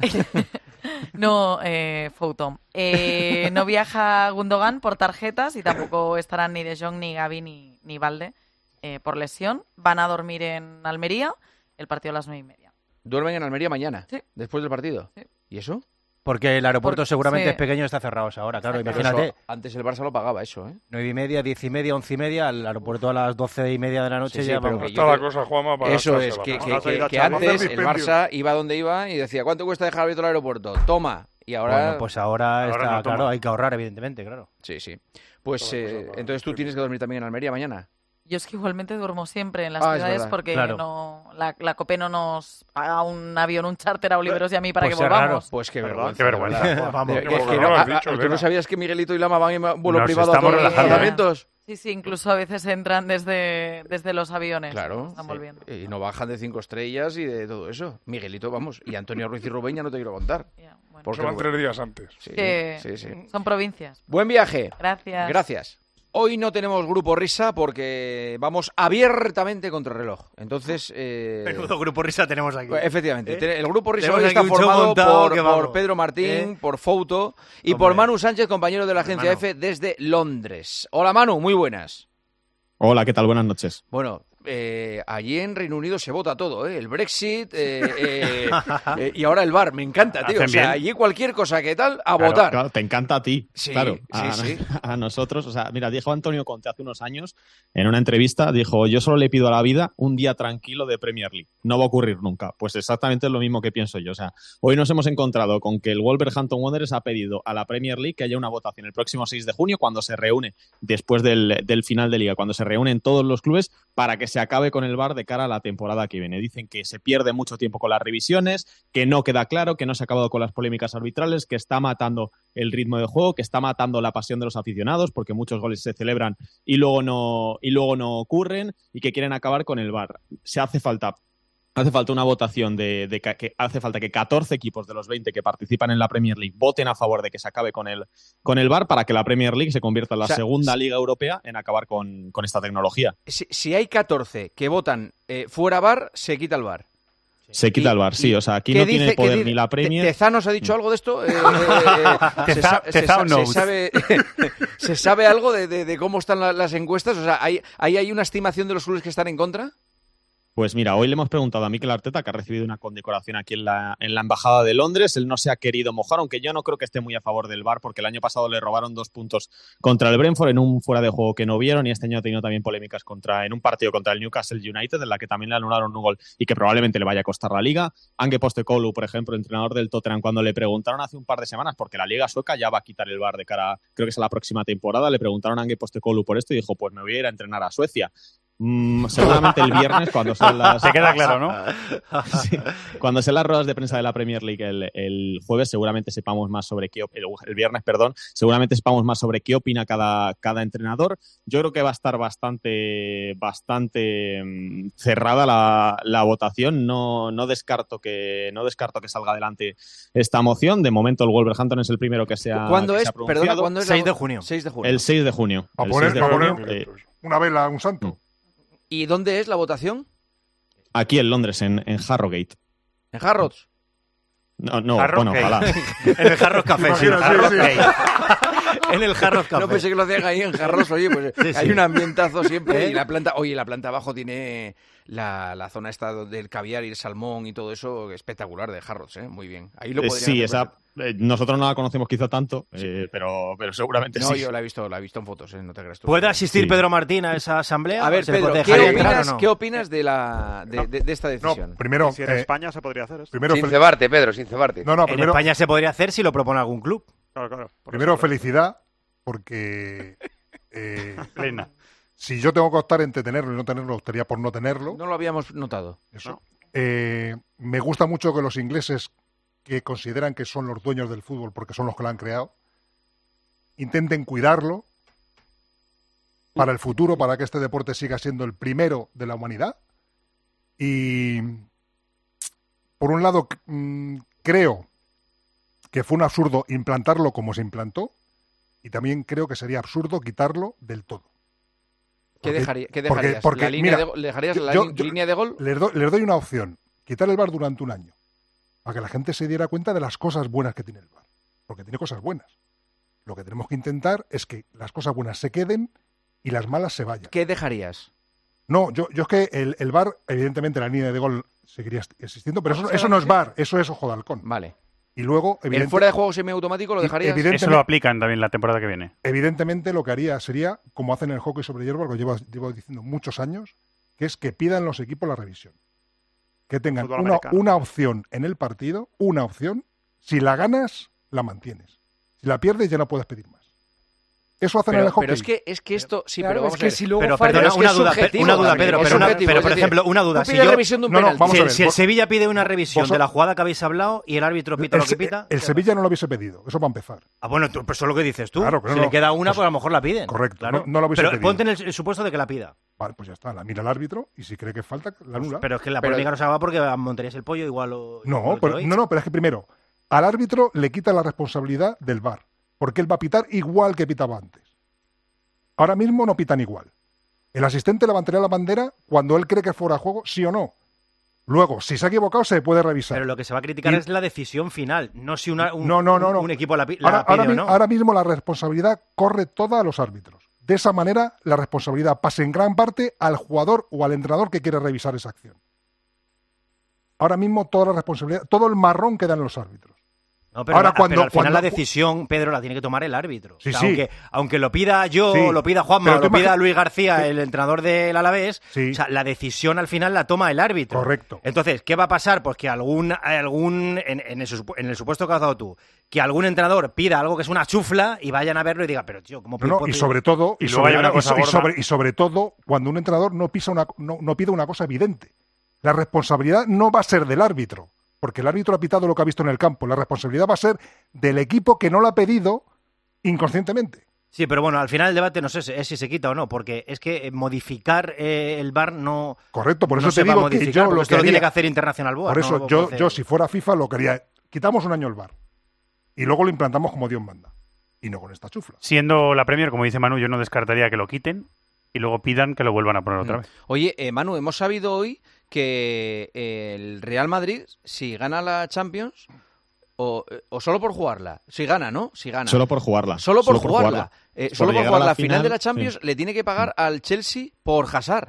Speaker 7: No, eh, Fouton. Eh, no viaja Gundogan por tarjetas y tampoco estarán ni De Jong, ni Gavi, ni, ni Valde eh, por lesión. Van a dormir en Almería, el partido a las nueve y media.
Speaker 1: Duermen en Almería mañana,
Speaker 7: Sí.
Speaker 1: después del partido.
Speaker 7: Sí.
Speaker 1: ¿Y eso?
Speaker 10: Porque el aeropuerto
Speaker 7: Por-
Speaker 10: seguramente
Speaker 7: sí.
Speaker 10: es pequeño y está cerrado ahora, claro,
Speaker 1: Pero
Speaker 10: imagínate.
Speaker 1: eso, antes el Barça lo pagaba eso, ¿eh?
Speaker 10: Nueve y media, diez y media, once y media, al aeropuerto a las doce y media de la noche
Speaker 1: Sí, sí,
Speaker 10: ya
Speaker 1: pero
Speaker 10: vamos.
Speaker 1: que
Speaker 9: Está la cosa, Juanma, para
Speaker 1: Eso
Speaker 9: gastarse
Speaker 1: es,
Speaker 9: la
Speaker 1: que,
Speaker 9: pasta.
Speaker 1: que-
Speaker 8: Vas a ir
Speaker 1: que-
Speaker 8: a
Speaker 1: que
Speaker 8: echar- vas a
Speaker 1: antes
Speaker 8: hacer
Speaker 1: el
Speaker 8: dispendio.
Speaker 1: Barça iba donde iba y decía, ¿cuánto cuesta dejar abierto el aeropuerto? Toma. Y ahora...
Speaker 10: Bueno, pues ahora,
Speaker 9: Ahora
Speaker 10: está
Speaker 9: no toma.
Speaker 10: claro, hay que ahorrar, evidentemente, claro.
Speaker 1: Sí, sí. Pues
Speaker 8: Toda
Speaker 1: eh,
Speaker 8: cosa para-
Speaker 1: entonces tú tienes que dormir también en Almería mañana.
Speaker 7: Yo es que igualmente duermo siempre en las
Speaker 1: Ah, es
Speaker 7: ciudades
Speaker 1: verdad.
Speaker 7: porque
Speaker 10: Claro.
Speaker 7: no, la, la COPE no nos paga un avión, un charter a Oliveros y a mí para
Speaker 10: Pues
Speaker 7: que
Speaker 10: es raro.
Speaker 7: volvamos.
Speaker 1: Pues qué
Speaker 8: ¿Verdad?
Speaker 1: vergüenza.
Speaker 10: Qué vergüenza.
Speaker 1: de verdad.
Speaker 10: Vamos.
Speaker 1: Eh,
Speaker 9: Qué
Speaker 1: que- que
Speaker 9: bueno,
Speaker 1: no-
Speaker 9: lo has
Speaker 1: ah,
Speaker 9: dicho,
Speaker 1: ah, ¿tú no
Speaker 9: Elena.
Speaker 1: sabías que Miguelito y Lama van en vuelo
Speaker 10: Nos
Speaker 1: privado a
Speaker 10: estamos
Speaker 1: todos los
Speaker 10: relajando.
Speaker 1: campamentos?
Speaker 7: Sí, sí, incluso a veces entran desde, desde los aviones.
Speaker 1: Claro.
Speaker 7: Están
Speaker 1: Sí.
Speaker 7: volviendo.
Speaker 1: Y no bajan de cinco estrellas y de todo eso. Miguelito, vamos. Y Antonio Ruiz y Rubén ya no te quiero contar.
Speaker 7: Ya, bueno.
Speaker 1: Porque
Speaker 9: Se van
Speaker 1: Rubén-
Speaker 9: tres días antes.
Speaker 1: Sí,
Speaker 7: Que
Speaker 1: sí, sí.
Speaker 7: son provincias.
Speaker 1: Buen viaje.
Speaker 7: Gracias.
Speaker 1: Gracias. Hoy no tenemos grupo risa porque vamos abiertamente contra reloj. Entonces, eh,
Speaker 10: Menudo grupo risa tenemos aquí.
Speaker 1: efectivamente,
Speaker 10: ¿Eh?
Speaker 1: te- el grupo risa
Speaker 10: Tenemos
Speaker 1: hoy
Speaker 10: aquí
Speaker 1: está
Speaker 10: un show
Speaker 1: formado
Speaker 10: montado
Speaker 1: por,
Speaker 10: que vamos.
Speaker 1: por Pedro Martín,
Speaker 10: ¿Eh?
Speaker 1: por Fouto y
Speaker 10: Hombre.
Speaker 1: por Manu Sánchez, compañero de la agencia
Speaker 10: Hermano.
Speaker 1: F desde Londres. Hola Manu, muy buenas.
Speaker 13: Hola, ¿qué tal? Buenas noches.
Speaker 1: Bueno, eh, allí en Reino Unido se vota todo, ¿eh? El Brexit eh, eh, eh, y ahora el V A R. Me encanta, tío.
Speaker 13: Hacen
Speaker 1: O sea,
Speaker 13: bien.
Speaker 1: allí cualquier cosa que tal, a
Speaker 13: Claro,
Speaker 1: votar.
Speaker 13: claro, te encanta a ti,
Speaker 1: Sí,
Speaker 13: claro.
Speaker 1: sí,
Speaker 13: A,
Speaker 1: sí.
Speaker 13: a nosotros, o sea, mira, dijo Antonio Conte hace unos años en una entrevista, dijo, yo solo le pido a la vida un día tranquilo de Premier League. No va a ocurrir nunca. Pues exactamente es lo mismo que pienso yo. O sea, hoy nos hemos encontrado con que el Wolverhampton Wanderers ha pedido a la Premier League que haya una votación el próximo seis de junio cuando se reúne, después del, del final de liga, cuando se reúnen todos los clubes para que se acabe con el V A R de cara a la temporada que viene. Dicen que se pierde mucho tiempo con las revisiones, que no queda claro, que no se ha acabado con las polémicas arbitrales, que está matando el ritmo de juego, que está matando la pasión de los aficionados, porque muchos goles se celebran y luego no, y luego no ocurren, y que quieren acabar con el V A R. Se hace falta Hace falta una votación de, de que, que hace falta que catorce equipos de los veinte que participan en la Premier League voten a favor de que se acabe con el, con el V A R para que la Premier League se convierta en la
Speaker 1: O sea,
Speaker 13: segunda liga europea en acabar con, con esta tecnología.
Speaker 1: Si, si hay catorce que votan eh, fuera V A R, se quita el V A R.
Speaker 13: Se quita
Speaker 1: Y-
Speaker 13: el V A R, sí.
Speaker 1: y
Speaker 13: O sea, aquí
Speaker 1: ¿qué
Speaker 13: no
Speaker 1: dice-
Speaker 13: tiene
Speaker 1: qué
Speaker 13: poder
Speaker 1: dice-
Speaker 13: ni la Premier.
Speaker 1: Te- ¿Tezanos ha dicho algo de esto? Eh, eh, eh, se,
Speaker 10: Teza-
Speaker 1: sa- se
Speaker 10: Tezao
Speaker 1: sa- se
Speaker 10: knows.
Speaker 1: sabe, ¿se sabe algo de, de- de cómo están la- las encuestas? O sea, ¿hay, ¿hay, ¿hay una estimación de los clubes que están en contra?
Speaker 13: Pues mira, hoy le hemos preguntado a Mikel Arteta, que ha recibido una condecoración aquí en la, en la Embajada de Londres. Él no se ha querido mojar, aunque yo no creo que esté muy a favor del V A R, porque el año pasado le robaron dos puntos contra el Brentford en un fuera de juego que no vieron, y este año ha tenido también polémicas contra, en un partido contra el Newcastle United, en la que también le anularon un gol y que probablemente le vaya a costar la Liga. Ange Postecoglou, por ejemplo, entrenador del Tottenham, cuando le preguntaron hace un par de semanas, porque la Liga Sueca ya va a quitar el V A R de cara, creo que es a la próxima temporada, le preguntaron a Ange Postecoglou por esto y dijo, pues me voy a ir a entrenar a Suecia. Mm, seguramente el viernes, cuando son las...
Speaker 10: Te queda claro, ¿no?
Speaker 13: Sí. Cuando sean las ruedas de prensa de la Premier League el, el jueves, seguramente sepamos más sobre qué... op- El, el viernes, perdón, seguramente sepamos más sobre qué opina cada, cada entrenador. Yo creo que va a estar bastante, bastante mm, cerrada la, la votación. No, no, descarto que, no descarto que salga adelante esta moción. De momento el Wolverhampton es el primero que se ha,
Speaker 1: ¿Cuándo
Speaker 13: que se
Speaker 1: es?
Speaker 13: ha
Speaker 1: Perdona,
Speaker 13: pronunciado.
Speaker 1: ¿cuándo es?
Speaker 10: seis
Speaker 1: la-
Speaker 10: de junio.
Speaker 1: seis de junio.
Speaker 13: El seis de junio.
Speaker 9: A
Speaker 13: El
Speaker 9: poner,
Speaker 13: seis de
Speaker 9: a poner
Speaker 13: junio, eh,
Speaker 9: una vela, un santo.
Speaker 1: ¿Y dónde es la votación?
Speaker 13: aquí en Londres, en, en Harrogate.
Speaker 1: ¿En Harrods?
Speaker 13: No, no
Speaker 10: Harrogate.
Speaker 13: bueno, ojalá.
Speaker 10: En el Jarros Café, sí,
Speaker 9: Imagina, sí,
Speaker 10: Jarros
Speaker 9: sí.
Speaker 10: Gate. en el Jarros Café.
Speaker 1: No pensé que lo hacían ahí en Jarros, oye, pues
Speaker 10: Sí, sí.
Speaker 1: hay un ambientazo siempre.
Speaker 10: ¿Eh?
Speaker 1: Y la planta, oye, la planta abajo tiene la, la zona esta del caviar y el salmón y todo eso espectacular de Jarros, ¿eh? Muy bien. Ahí lo
Speaker 13: Eh,
Speaker 1: podrían
Speaker 13: sí,
Speaker 1: hacer
Speaker 13: esa, eh, nosotros no la conocemos quizá tanto, eh, pero, pero seguramente
Speaker 1: No,
Speaker 13: sí.
Speaker 1: yo la he visto, la he visto en fotos, ¿eh? No te creas tú.
Speaker 10: ¿Puede asistir
Speaker 13: Sí.
Speaker 10: Pedro Martín a esa asamblea?
Speaker 1: A ver,
Speaker 10: ¿Se le
Speaker 1: Pedro,
Speaker 10: puede
Speaker 1: ¿qué
Speaker 10: dejar entrar
Speaker 1: opinas,
Speaker 10: o no?
Speaker 1: ¿qué opinas de, la, de, de- de esta decisión?
Speaker 14: No, primero,
Speaker 8: Si en
Speaker 14: eh,
Speaker 8: España se podría hacer esto.
Speaker 14: primero,
Speaker 11: Sin
Speaker 14: fel-
Speaker 11: cebarte, Pedro, sin cebarte.
Speaker 14: no, no,
Speaker 10: En
Speaker 14: primero,
Speaker 10: España se podría hacer si lo propone algún club.
Speaker 8: Claro, claro. Por
Speaker 14: primero
Speaker 8: eso-
Speaker 14: felicidad, porque eh,
Speaker 15: Plena.
Speaker 14: si yo tengo que optar entre tenerlo y no tenerlo, optaría por no tenerlo.
Speaker 1: No lo habíamos notado.
Speaker 14: Eso. Eh, me gusta mucho que los ingleses, que consideran que son los dueños del fútbol porque son los que lo han creado, intenten cuidarlo para el futuro, para que este deporte siga siendo el primero de la humanidad. Y, por un lado, c- mm, creo que fue un absurdo implantarlo como se implantó, y también creo que sería absurdo quitarlo del todo.
Speaker 1: ¿Qué,
Speaker 14: Porque-
Speaker 1: dejaría, ¿qué
Speaker 14: porque-
Speaker 1: dejarías?
Speaker 14: porque,
Speaker 1: ¿La línea
Speaker 14: mira,
Speaker 1: de, go- ¿Le dejarías
Speaker 14: yo-
Speaker 1: la
Speaker 14: yo-
Speaker 1: li-
Speaker 14: yo-
Speaker 1: línea de gol?
Speaker 14: Les, do- les doy una opción, quitar el V A R durante un año, para que la gente se diera cuenta de las cosas buenas que tiene el V A R, porque tiene cosas buenas. Lo que tenemos que intentar es que las cosas buenas se queden y las malas se vayan.
Speaker 1: ¿Qué dejarías?
Speaker 14: No, yo, yo es que el, el V A R, evidentemente la línea de gol seguiría est- existiendo, pero eso,
Speaker 1: Ah,
Speaker 14: eso no es V A R, eso es ojo de halcón.
Speaker 1: Vale.
Speaker 14: Y luego,
Speaker 1: ¿El
Speaker 14: evidente-
Speaker 1: fuera de juego semiautomático lo
Speaker 14: y-
Speaker 1: dejarías?
Speaker 14: evidentemente-
Speaker 15: Eso lo aplican también la temporada que viene.
Speaker 14: Evidentemente lo que haría sería, como hacen en el hockey sobre hierba, lo que llevo, llevo diciendo muchos años, que es que pidan los equipos la revisión. Que tengan
Speaker 8: Fútbol
Speaker 14: una,
Speaker 8: americano.
Speaker 14: una opción en el partido, una opción, si la ganas, la mantienes. Si la pierdes, ya no puedes pedir más. Eso hacen en
Speaker 1: Pero,
Speaker 14: el hockey.
Speaker 1: pero es que es que esto sí,
Speaker 12: Claro,
Speaker 1: pero vamos
Speaker 12: es que
Speaker 1: a ver.
Speaker 12: si luego
Speaker 10: Pero
Speaker 12: falla-
Speaker 10: perdona,
Speaker 1: es que
Speaker 10: una
Speaker 1: es
Speaker 10: duda, pe-
Speaker 1: subjetivo
Speaker 10: una duda,
Speaker 1: también,
Speaker 10: Pedro,
Speaker 1: es
Speaker 10: pero, una-
Speaker 1: subjetivo,
Speaker 10: pero
Speaker 1: es
Speaker 10: por
Speaker 1: decir,
Speaker 10: ejemplo, una duda.
Speaker 1: tú
Speaker 10: Si,
Speaker 1: pides
Speaker 10: yo-
Speaker 1: revisión de un
Speaker 14: No, no,
Speaker 1: penalti.
Speaker 14: vamos
Speaker 10: si
Speaker 14: a
Speaker 10: el,
Speaker 14: ver,
Speaker 10: si el
Speaker 14: vos-
Speaker 10: Sevilla pide una revisión
Speaker 14: vos-
Speaker 10: de la jugada que habéis hablado y el árbitro pita
Speaker 14: el,
Speaker 10: lo que
Speaker 14: Se-
Speaker 10: pita...
Speaker 14: el Sevilla no lo hubiese pedido, eso va a empezar.
Speaker 10: Ah, bueno, tú, pues eso es lo que dices tú.
Speaker 14: Claro, claro,
Speaker 10: si
Speaker 14: no.
Speaker 10: le queda una,
Speaker 14: Pues-
Speaker 10: pues a lo mejor la piden.
Speaker 14: correcto,
Speaker 10: Claro.
Speaker 14: no- no la hubiese
Speaker 10: Pero
Speaker 14: pedido.
Speaker 10: ponte en el, el supuesto de que la pida.
Speaker 14: Vale, pues ya está, la mira el árbitro y si cree que falta, la anula.
Speaker 10: Pero es que la
Speaker 1: Pero-
Speaker 10: polémica no se va porque montarías el pollo igual o...
Speaker 14: No,
Speaker 10: igual que
Speaker 14: pero,
Speaker 10: hoy.
Speaker 14: no, no, pero es que primero, al árbitro le quita la responsabilidad del V A R, porque él va a pitar igual que pitaba antes. Ahora mismo no pitan igual. El asistente levantaría la bandera cuando él cree que fuera juego, sí o no. Luego, si se ha equivocado, se puede revisar.
Speaker 10: Pero lo que se va a criticar
Speaker 14: Y-
Speaker 10: es la decisión final, no si una, un,
Speaker 14: No, no, no, no.
Speaker 10: un equipo la, pi- la
Speaker 14: Ahora,
Speaker 10: pide
Speaker 14: ahora
Speaker 10: o
Speaker 14: mi-
Speaker 10: no.
Speaker 14: ahora mismo la responsabilidad corre toda a los árbitros. De esa manera, la responsabilidad pasa en gran parte al jugador o al entrenador que quiere revisar esa acción. Ahora mismo toda la responsabilidad, todo el marrón queda en los árbitros.
Speaker 10: No, pero,
Speaker 14: ahora
Speaker 10: la-
Speaker 14: cuando-
Speaker 10: pero al final
Speaker 14: cuando-
Speaker 10: la decisión, Pedro, la tiene que tomar el árbitro.
Speaker 14: Sí,
Speaker 10: O sea,
Speaker 14: sí.
Speaker 10: Aunque, aunque lo pida yo,
Speaker 14: Sí.
Speaker 10: o lo pida Juanma,
Speaker 14: Pero
Speaker 10: o
Speaker 14: tú
Speaker 10: lo pida
Speaker 14: imagi-
Speaker 10: Luis García,
Speaker 14: Sí.
Speaker 10: el entrenador del Alavés,
Speaker 14: Sí.
Speaker 10: o sea, la decisión al final la toma el árbitro.
Speaker 14: Correcto.
Speaker 10: Entonces, ¿qué va a pasar? Pues que algún, algún en, en el, supu- en el supuesto que has dado tú, que algún entrenador pida algo que es una chufla y vayan a verlo y diga, pero tío, ¿cómo
Speaker 14: No, no,
Speaker 10: puedo-
Speaker 14: y sobre todo,
Speaker 15: Y
Speaker 14: y
Speaker 15: luego
Speaker 14: sobre,
Speaker 15: hay una
Speaker 14: y
Speaker 15: cosa
Speaker 14: so- y
Speaker 15: gorda.
Speaker 14: sobre- y sobre todo cuando un entrenador no pisa una, no, no pide una cosa evidente. La responsabilidad no va a ser del árbitro, porque el árbitro ha pitado lo que ha visto en el campo. La responsabilidad va a ser del equipo que no lo ha pedido inconscientemente.
Speaker 10: Sí, pero bueno, al final el debate no sé si- es si se quita o no, porque es que eh, modificar eh, el V A R no...
Speaker 14: Correcto, por eso
Speaker 10: no
Speaker 14: te
Speaker 10: se va a
Speaker 14: digo que
Speaker 10: modificar,
Speaker 14: yo
Speaker 10: porque
Speaker 14: lo
Speaker 10: esto
Speaker 14: que
Speaker 10: lo tiene
Speaker 14: haría-
Speaker 10: que hacer International Board.
Speaker 14: Por eso
Speaker 10: ¿no?
Speaker 14: yo,
Speaker 10: Porque-
Speaker 14: yo, si fuera FIFA, lo quería. Quitamos un año el V A R y luego lo implantamos como Dios manda. Y no con esta chufla.
Speaker 15: Siendo la Premier, como dice Manu, yo no descartaría que lo quiten y luego pidan que lo vuelvan a poner otra
Speaker 1: Mm.
Speaker 15: vez.
Speaker 1: Oye, eh, Manu, hemos sabido hoy que eh, el Real Madrid, si gana la Champions, o, eh, o solo por jugarla, si gana, ¿no? Si gana.
Speaker 13: Solo por jugarla.
Speaker 1: Solo por jugarla. Eh,
Speaker 13: Por
Speaker 1: solo por
Speaker 13: llegar a
Speaker 1: jugar
Speaker 13: la
Speaker 1: la final,
Speaker 13: final,
Speaker 1: de la Champions,
Speaker 13: sí.
Speaker 1: le tiene que pagar al Chelsea por Hazard.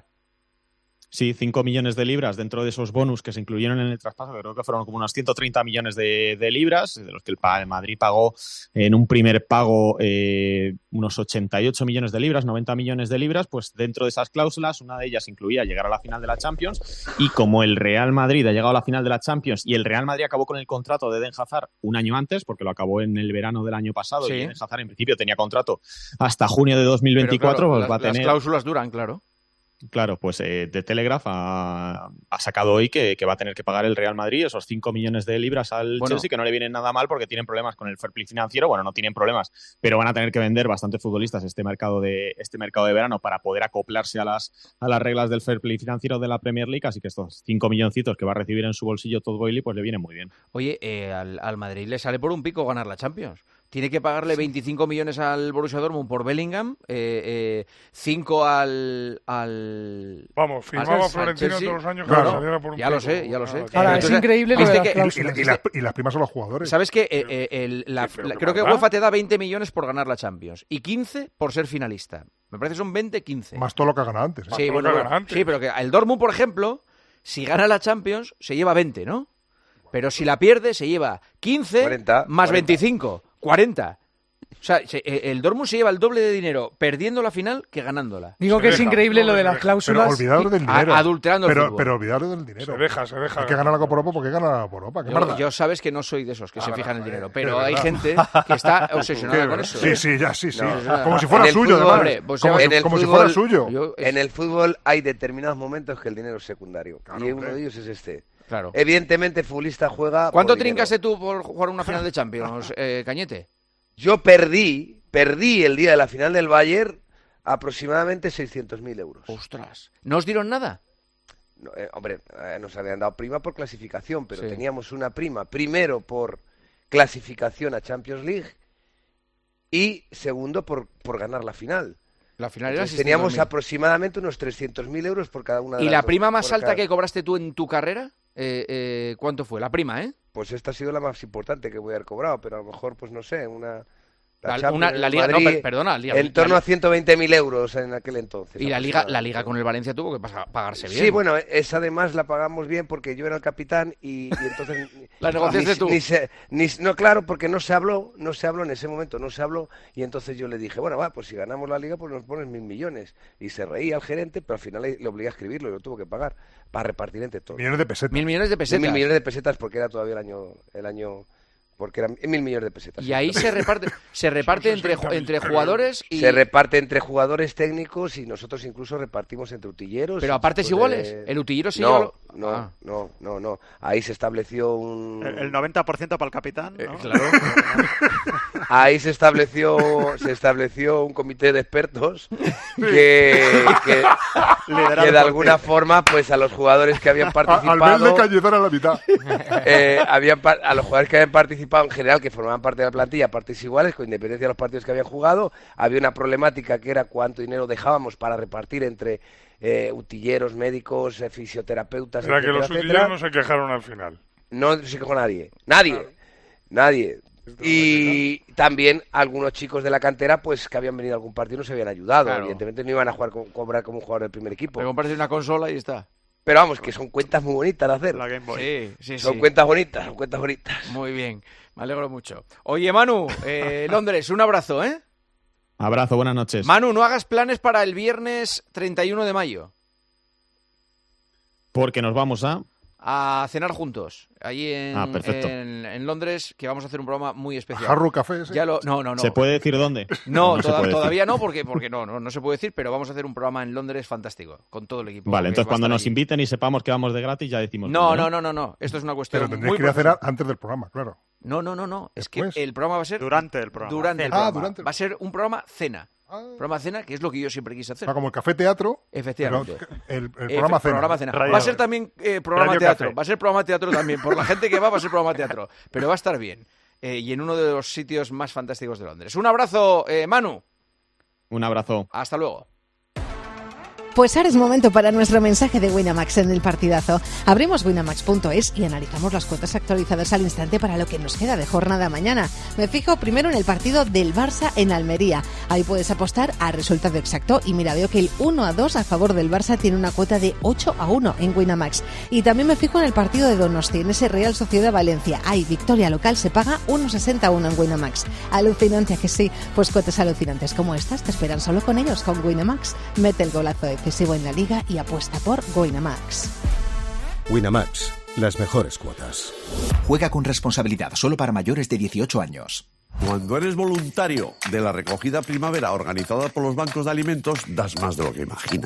Speaker 13: Sí, cinco millones de libras dentro de esos bonus que se incluyeron en el traspaso, que creo que fueron como unos ciento treinta millones de, de libras, de los que el, pa- el Madrid pagó en un primer pago eh, unos ochenta y ocho millones de libras, noventa millones de libras, pues dentro de esas cláusulas, una de ellas incluía llegar a la final de la Champions, y como el Real Madrid ha llegado a la final de la Champions y el Real Madrid acabó con el contrato de Eden Hazard un año antes, porque lo acabó en el verano del año pasado,
Speaker 1: Sí.
Speaker 13: y Eden Hazard en principio tenía contrato hasta junio de dos mil
Speaker 1: Pero
Speaker 13: veinticuatro,
Speaker 1: claro,
Speaker 13: pues va a
Speaker 1: las, las
Speaker 13: tener...
Speaker 1: cláusulas duran, claro.
Speaker 13: Claro, pues eh, The Telegraph ha, ha sacado hoy que, que va a tener que pagar el Real Madrid esos cinco millones de libras al
Speaker 1: Bueno.
Speaker 13: Chelsea, que no le vienen nada mal porque tienen problemas con el fair play financiero. Bueno, no tienen problemas, pero van a tener que vender bastantes futbolistas este mercado de este mercado de verano para poder acoplarse a las, a las reglas del fair play financiero de la Premier League. Así que estos cinco milloncitos que va a recibir en su bolsillo Todd Boehly, pues le vienen muy bien.
Speaker 1: Oye, eh, al, al Madrid le sale por un pico ganar la Champions. tiene que pagarle veinticinco millones al Borussia Dortmund por Bellingham, eh, eh, cinco al, al...
Speaker 9: Vamos, firmaba
Speaker 1: al,
Speaker 9: Florentino
Speaker 1: al
Speaker 9: todos los años que
Speaker 14: claro.
Speaker 9: saliera por un
Speaker 1: Ya lo
Speaker 9: club.
Speaker 1: sé, ya lo sé.
Speaker 12: Ahora,
Speaker 1: Entonces,
Speaker 12: es increíble lo de las
Speaker 1: que,
Speaker 12: cláusulas.
Speaker 14: Y, y las, y las primas son los jugadores.
Speaker 1: ¿Sabes qué? Eh, eh, el, la,
Speaker 9: Sí, pero
Speaker 1: la-
Speaker 9: qué
Speaker 1: creo que
Speaker 9: maldad.
Speaker 1: UEFA te da veinte millones por ganar la Champions y quince por ser finalista. Me parece que son veinte, quince.
Speaker 14: Más todo lo que ha ganado antes. ¿eh?
Speaker 1: Sí,
Speaker 9: todo
Speaker 1: bueno,
Speaker 9: lo que
Speaker 1: bueno,
Speaker 9: gana antes.
Speaker 1: sí, pero que el Dortmund, por ejemplo, si gana la Champions, se lleva veinte, ¿no? Pero si la pierde, se lleva quince
Speaker 11: cuarenta,
Speaker 1: más
Speaker 11: cuarenta.
Speaker 1: veinticinco, cuarenta. O sea, se- eh, el Dortmund se lleva el doble de dinero perdiendo la final que ganándola.
Speaker 12: Digo
Speaker 9: Se
Speaker 12: que es
Speaker 9: deja,
Speaker 12: increíble
Speaker 9: no,
Speaker 12: lo de
Speaker 9: se
Speaker 12: las
Speaker 9: deja.
Speaker 12: cláusulas.
Speaker 14: Pero olvidaros del
Speaker 1: A-
Speaker 14: dinero.
Speaker 1: adulterando el
Speaker 14: pero,
Speaker 1: fútbol.
Speaker 14: pero olvidaros del dinero.
Speaker 9: Se deja, se deja.
Speaker 14: Hay que ganar la Copa Europa porque hay que ganar la Copa Europa. ¿Qué
Speaker 1: Yo,
Speaker 14: marda?
Speaker 1: yo sabes que no soy de esos que se
Speaker 14: Ah,
Speaker 1: fijan en el
Speaker 14: vale,
Speaker 1: dinero,
Speaker 14: qué
Speaker 1: pero hay
Speaker 14: verdad.
Speaker 1: gente que está obsesionada
Speaker 14: Qué
Speaker 1: con
Speaker 14: verdad.
Speaker 1: eso.
Speaker 14: Sí,
Speaker 1: ¿eh?
Speaker 14: sí, ya, sí, sí.
Speaker 1: No,
Speaker 14: como
Speaker 1: no.
Speaker 14: si fuera
Speaker 11: En el
Speaker 14: suyo,
Speaker 11: fútbol,
Speaker 14: además.
Speaker 1: hombre, pues
Speaker 14: como
Speaker 1: ya-
Speaker 14: si,
Speaker 11: en el
Speaker 14: como si
Speaker 11: fútbol-
Speaker 14: fuera suyo.
Speaker 1: Yo- es-
Speaker 11: En el fútbol hay determinados momentos que el dinero es secundario.
Speaker 14: Claro,
Speaker 11: y
Speaker 14: hombre.
Speaker 11: uno de ellos es este.
Speaker 1: Claro.
Speaker 11: Evidentemente, el futbolista juega.
Speaker 1: ¿Cuánto
Speaker 11: por dinero.
Speaker 1: trincaste tú por jugar una final de Champions, eh, Cañete?
Speaker 11: Yo perdí, perdí el día de la final del Bayern aproximadamente seiscientos mil euros.
Speaker 1: Ostras. ¿No os dieron nada?
Speaker 11: No, eh, hombre, eh, nos habían dado prima por clasificación, pero
Speaker 1: Sí.
Speaker 11: teníamos una prima primero por clasificación a Champions League y segundo por, por ganar la final.
Speaker 1: La final era
Speaker 11: Entonces, teníamos
Speaker 1: seiscientos mil.
Speaker 11: aproximadamente unos trescientos mil euros por cada una de
Speaker 1: ¿Y
Speaker 11: las
Speaker 1: la
Speaker 11: dos-
Speaker 1: prima más
Speaker 11: por
Speaker 1: alta
Speaker 11: cada-
Speaker 1: que cobraste tú en tu carrera? Eh, eh, ¿Cuánto fue? La prima, ¿eh?
Speaker 11: Pues esta ha sido la más importante que voy a haber cobrado, pero a lo mejor, pues no sé, una...
Speaker 1: La-
Speaker 11: Champions
Speaker 1: una-
Speaker 11: en
Speaker 1: la Liga- no,
Speaker 11: Madrid,
Speaker 1: per- perdona, la-
Speaker 11: en torno
Speaker 1: la-
Speaker 11: a ciento veinte mil euros en aquel entonces.
Speaker 1: Y la liga, la liga
Speaker 11: aproximadamente.
Speaker 1: con el Valencia tuvo que pasa- pagarse bien.
Speaker 11: Sí, bueno, esa además la pagamos bien porque yo era el capitán y, y entonces...
Speaker 1: La negociaste
Speaker 11: ni-
Speaker 1: tú.
Speaker 11: ni se- ni- no, claro, porque no se habló, no se habló en ese momento, no se habló y entonces yo le dije, bueno, va, pues si ganamos la liga pues nos pones mil millones. Y se reía el gerente, pero al final le, le obligué a escribirlo y lo tuvo que pagar para repartir entre todos.
Speaker 14: Millones de pesetas.
Speaker 1: Mil millones de
Speaker 11: Sí,
Speaker 1: pesetas.
Speaker 11: mil millones de pesetas porque era todavía el año... El año porque eran mil millones de pesetas.
Speaker 1: Y ahí se reparte, se reparte entre, ju- entre jugadores y...
Speaker 11: Se reparte entre jugadores técnicos y nosotros incluso repartimos entre utilleros.
Speaker 1: Pero
Speaker 11: y
Speaker 1: a partes
Speaker 11: chicos de-
Speaker 1: iguales. ¿El utillero se
Speaker 11: no,
Speaker 1: lleva lo-
Speaker 11: No,
Speaker 1: Ah.
Speaker 11: no, no, no. Ahí se estableció un...
Speaker 8: El, el noventa por ciento para el capitán, ¿no?
Speaker 1: claro.
Speaker 11: Ahí se estableció, se estableció un comité de expertos que, que,
Speaker 8: Liderado
Speaker 11: que de
Speaker 8: por
Speaker 11: alguna
Speaker 8: ti.
Speaker 11: forma, pues a los jugadores que habían
Speaker 14: A- Al
Speaker 11: participado...
Speaker 14: Mel de Cañizar a la mitad.
Speaker 11: eh, habían pa- a los jugadores que habían participado en general, que formaban parte de la plantilla, partes iguales, con independencia de los partidos que habían jugado, había una problemática que era cuánto dinero dejábamos para repartir entre eh, utilleros, médicos, eh, fisioterapeutas,
Speaker 9: Era que
Speaker 11: etcétera,
Speaker 9: los
Speaker 11: etcétera.
Speaker 9: utilleros no se quejaron al final.
Speaker 11: No se quejó nadie, nadie, nadie. Y también algunos chicos de la cantera, pues que habían venido a algún partido y nos habían ayudado.
Speaker 1: Claro.
Speaker 11: Evidentemente no iban a jugar con, cobrar como un jugador del primer equipo.
Speaker 1: Te compraste una consola y está.
Speaker 11: Pero vamos, que son cuentas muy bonitas de hacer.
Speaker 8: La Game Boy.
Speaker 1: Sí, sí,
Speaker 11: Son
Speaker 1: sí.
Speaker 11: cuentas bonitas, son cuentas bonitas.
Speaker 1: Muy bien. Me alegro mucho. Oye, Manu, eh, Londres, un abrazo, ¿eh?
Speaker 13: Abrazo, buenas noches.
Speaker 1: Manu, no hagas planes para el viernes treinta y uno de mayo.
Speaker 13: Porque nos vamos a...
Speaker 1: A cenar juntos. Allí en,
Speaker 13: Ah, perfecto.
Speaker 1: en, en Londres, que vamos a hacer un programa muy especial.
Speaker 14: Harrow Café, ese.
Speaker 1: Ya lo, no, no, no.
Speaker 13: ¿Se puede decir dónde?
Speaker 1: No,
Speaker 13: se
Speaker 1: toda-
Speaker 13: puede decir.
Speaker 1: todavía no, porque, porque no, no, no se puede decir, pero vamos a hacer un programa en Londres fantástico, con todo el equipo.
Speaker 13: Vale,
Speaker 1: que
Speaker 13: entonces
Speaker 1: va a
Speaker 13: cuando
Speaker 1: estar
Speaker 13: nos
Speaker 1: allí.
Speaker 13: inviten y sepamos que vamos de gratis ya decimos
Speaker 1: No,
Speaker 13: dónde,
Speaker 1: no, no, no, no. Esto es una cuestión
Speaker 14: Pero tendréis
Speaker 1: muy
Speaker 14: que ir a
Speaker 1: profesional.
Speaker 14: cenar antes del programa, claro.
Speaker 1: No, no, no, no. Es que
Speaker 14: Después.
Speaker 1: el programa va a ser
Speaker 8: Durante el programa.
Speaker 1: durante el
Speaker 14: Ah,
Speaker 1: programa.
Speaker 14: durante el-
Speaker 1: Va a ser un programa cena.
Speaker 14: Ah.
Speaker 1: Programa cena, que es lo que yo siempre quise
Speaker 14: O
Speaker 1: hacer.
Speaker 14: sea, como el café teatro.
Speaker 1: Efectivamente.
Speaker 14: pero El, el
Speaker 1: Eh,
Speaker 14: programa cena.
Speaker 1: programa cena.
Speaker 8: Radio-
Speaker 1: Va a ser también eh, programa
Speaker 8: Radio
Speaker 1: teatro.
Speaker 8: Café.
Speaker 1: Va a ser programa teatro también. Por la gente que va, va a ser programa teatro. Pero va a estar bien. Eh, y en uno de los sitios más fantásticos de Londres. Un abrazo, eh, Manu.
Speaker 13: Un abrazo.
Speaker 1: Hasta luego.
Speaker 16: Pues ahora es momento para nuestro mensaje de Winamax en el partidazo. Abrimos winamax punto es y analizamos las cuotas actualizadas al instante para lo que nos queda de jornada mañana. Me fijo primero en el partido del Barça en Almería. Ahí puedes apostar a resultado exacto y mira, veo que el uno a dos a favor del Barça tiene una cuota de ocho a uno en Winamax. Y también me fijo en el partido de Donosti, en ese Real Sociedad Valencia. Ahí, victoria local se paga uno sesenta a uno en Winamax. Alucinante, ¿a que sí? Pues cuotas alucinantes como estas te esperan solo con ellos, con Winamax. Mete el golazo decisivo en la liga y apuesta por Winamax.
Speaker 3: Winamax, las mejores cuotas.
Speaker 17: Juega con responsabilidad, solo para mayores de dieciocho años.
Speaker 18: Cuando eres voluntario de la recogida primavera organizada por los bancos de alimentos, das más de lo que imaginas.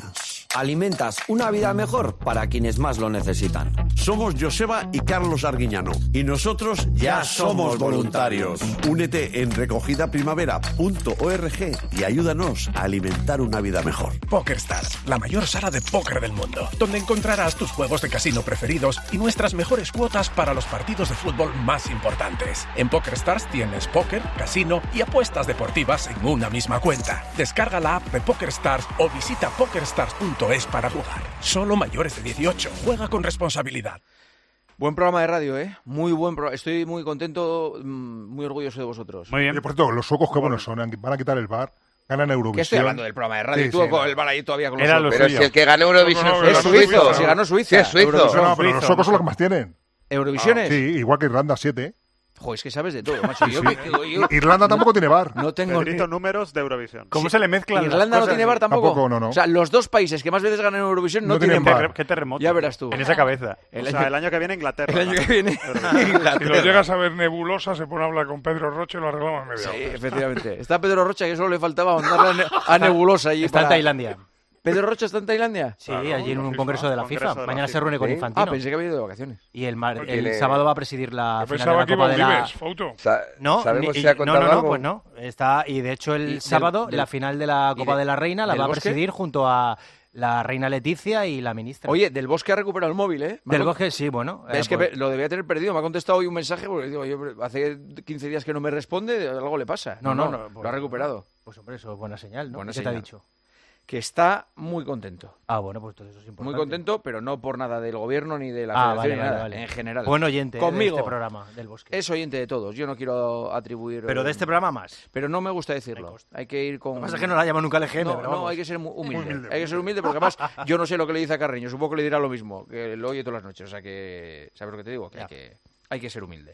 Speaker 18: Alimentas una vida mejor para quienes más lo necesitan.
Speaker 19: Somos Joseba y Carlos Arguiñano y nosotros ya somos voluntarios. Únete en recogida primavera punto org y ayúdanos a alimentar una vida mejor.
Speaker 20: PokerStars, la mayor sala de póker del mundo, donde encontrarás tus juegos de casino preferidos y nuestras mejores cuotas para los partidos de fútbol más importantes. En PokerStars tienes póker, casino y apuestas deportivas en una misma cuenta. Descarga la app de PokerStars o visita pokerstars punto es para jugar. Solo mayores de dieciocho. Juega con responsabilidad.
Speaker 1: Buen programa de radio, ¿eh? Muy buen programa. Estoy muy contento, muy orgulloso de vosotros.
Speaker 14: Muy bien. Y por cierto, los suecos, qué buenos son. Van a quitar el V A R. Ganan Eurovisión.
Speaker 1: ¿Qué estoy hablando del programa de radio?
Speaker 14: Sí,
Speaker 1: Tú
Speaker 14: sí,
Speaker 1: con
Speaker 14: no.
Speaker 1: el bar ahí todavía con los
Speaker 11: Era
Speaker 1: suecos.
Speaker 11: Pero si el que ganó Eurovisión
Speaker 1: No, no,
Speaker 11: fue
Speaker 1: es
Speaker 11: suizo.
Speaker 1: suizo. Si ganó Suiza.
Speaker 11: Sí, es suizo.
Speaker 1: Eurovisión.
Speaker 14: No, pero los suecos son los que más tienen.
Speaker 1: ¿Eurovisiones?
Speaker 14: Sí, igual que Irlanda siete.
Speaker 1: Joder, es que sabes de todo, macho. Yo,
Speaker 14: Sí.
Speaker 1: que- yo- yo-
Speaker 14: Irlanda tampoco tiene V A R.
Speaker 1: No tengo ni...
Speaker 8: Pedrito, números de Eurovisión.
Speaker 15: ¿Cómo se le mezclan las
Speaker 1: Irlanda no
Speaker 15: cosas?
Speaker 1: tiene bar tampoco.
Speaker 14: Tampoco, no, no.
Speaker 1: O sea, los dos países que más veces ganan Eurovisión no,
Speaker 14: No tienen
Speaker 1: tienen
Speaker 14: V A R.
Speaker 1: bar.
Speaker 15: Qué terremoto.
Speaker 1: Ya verás tú.
Speaker 15: En esa cabeza.
Speaker 1: El
Speaker 8: O sea,
Speaker 1: año-
Speaker 8: el año que viene Inglaterra.
Speaker 1: El año
Speaker 8: ¿no?
Speaker 1: que viene
Speaker 9: Si
Speaker 1: Inglaterra.
Speaker 9: lo llegas a ver nebulosa, se pone a hablar con Pedro Roche y lo arreglamos en media
Speaker 1: Sí,
Speaker 9: hora.
Speaker 1: efectivamente. Está Pedro Rocha, que solo le faltaba mandarle a, ne- a Nebulosa allí.
Speaker 10: Está en
Speaker 1: para-
Speaker 10: Tailandia.
Speaker 1: ¿Pedro Rocha está en Tailandia?
Speaker 10: Sí, allí en un congreso de la
Speaker 8: Congreso
Speaker 10: FIFA.
Speaker 8: de la
Speaker 10: Mañana
Speaker 8: FIFA.
Speaker 10: se reúne con
Speaker 1: ¿Sí?
Speaker 10: Infantino.
Speaker 1: Ah, pensé que había ido de vacaciones.
Speaker 10: Y el, mar- el
Speaker 11: Tiene-
Speaker 10: sábado va a presidir la
Speaker 9: Yo
Speaker 10: final de
Speaker 9: pensaba
Speaker 10: la
Speaker 9: que
Speaker 10: Copa
Speaker 9: iba
Speaker 10: de la...
Speaker 9: Vives, Fauto.
Speaker 11: Sa-
Speaker 10: No,
Speaker 11: ¿Sabemos
Speaker 10: ni-
Speaker 11: si ha
Speaker 10: y- no,
Speaker 11: contado
Speaker 10: no, no,
Speaker 11: algo?
Speaker 10: pues no. Está, y de hecho
Speaker 1: ¿Y
Speaker 10: el
Speaker 1: del-
Speaker 10: sábado
Speaker 1: del-
Speaker 10: la final de la
Speaker 1: y
Speaker 10: Copa
Speaker 1: de-
Speaker 10: de la Reina la
Speaker 1: del
Speaker 10: va a
Speaker 1: Bosque?
Speaker 10: presidir junto a la reina Leticia y la ministra.
Speaker 1: Oye, Del Bosque ha recuperado el móvil, ¿eh? Me ha
Speaker 10: Del
Speaker 1: con-
Speaker 10: Bosque, sí, bueno. eh,
Speaker 1: Es que
Speaker 10: pues-
Speaker 1: pe- lo debía tener perdido. Me ha contestado hoy un mensaje porque digo, yo, hace quince días que no me responde, algo le pasa.
Speaker 10: No, no, no,
Speaker 1: lo
Speaker 10: pues-
Speaker 1: ha recuperado.
Speaker 10: Pues hombre, eso es buena señal, ¿no?
Speaker 1: Buena
Speaker 10: ¿Qué te
Speaker 1: señal.
Speaker 10: ha dicho?
Speaker 1: Que está muy contento.
Speaker 10: Ah, bueno, pues entonces eso es importante.
Speaker 1: Muy contento, pero no por nada del gobierno ni de la
Speaker 10: Ah,
Speaker 1: federación
Speaker 10: vale,
Speaker 1: ni
Speaker 10: vale,
Speaker 1: nada,
Speaker 10: vale.
Speaker 1: en general.
Speaker 10: Buen oyente eh,
Speaker 1: Conmigo.
Speaker 10: de este programa, Del Bosque.
Speaker 1: Es oyente de todos. Yo no quiero atribuir...
Speaker 10: Pero de
Speaker 1: eh,
Speaker 10: este programa más.
Speaker 1: Pero no me gusta decirlo. Hay que ir con...
Speaker 10: Lo que pasa es que no la llama nunca L G M,
Speaker 1: No,
Speaker 10: pero
Speaker 1: no,
Speaker 10: vamos.
Speaker 1: hay que ser mu- humilde.
Speaker 14: Humilde.
Speaker 1: Hay que ser humilde porque además yo no sé lo que le dice a Carreño. Supongo que le dirá lo mismo, que lo oye todas las noches. O sea que... ¿Sabes lo que te digo? Que hay que, hay que ser humilde.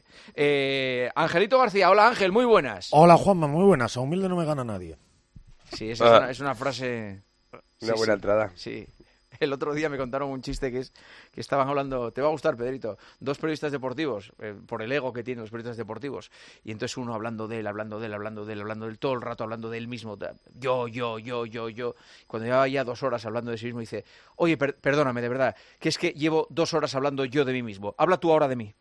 Speaker 1: Eh, Angelito García. Hola, Ángel. Muy buenas.
Speaker 21: Hola, Juanma. Muy buenas. A humilde no me gana nadie.
Speaker 1: Sí, esa es,
Speaker 11: Ah.
Speaker 1: una, es una frase...
Speaker 11: Una
Speaker 1: Sí,
Speaker 11: buena
Speaker 1: sí.
Speaker 11: entrada.
Speaker 1: Sí. El otro día me contaron un chiste que es que estaban hablando, te va a gustar, Pedrito, dos periodistas deportivos, eh, por el ego que tienen los periodistas deportivos, y entonces uno hablando de él, hablando de él, hablando de él, hablando de él, todo el rato hablando de él mismo, ta- yo, yo, yo, yo, yo. Cuando llevaba ya dos horas hablando de sí mismo, dice, oye, per- perdóname, de verdad, que es que llevo dos horas hablando yo de mí mismo. Habla tú ahora de mí.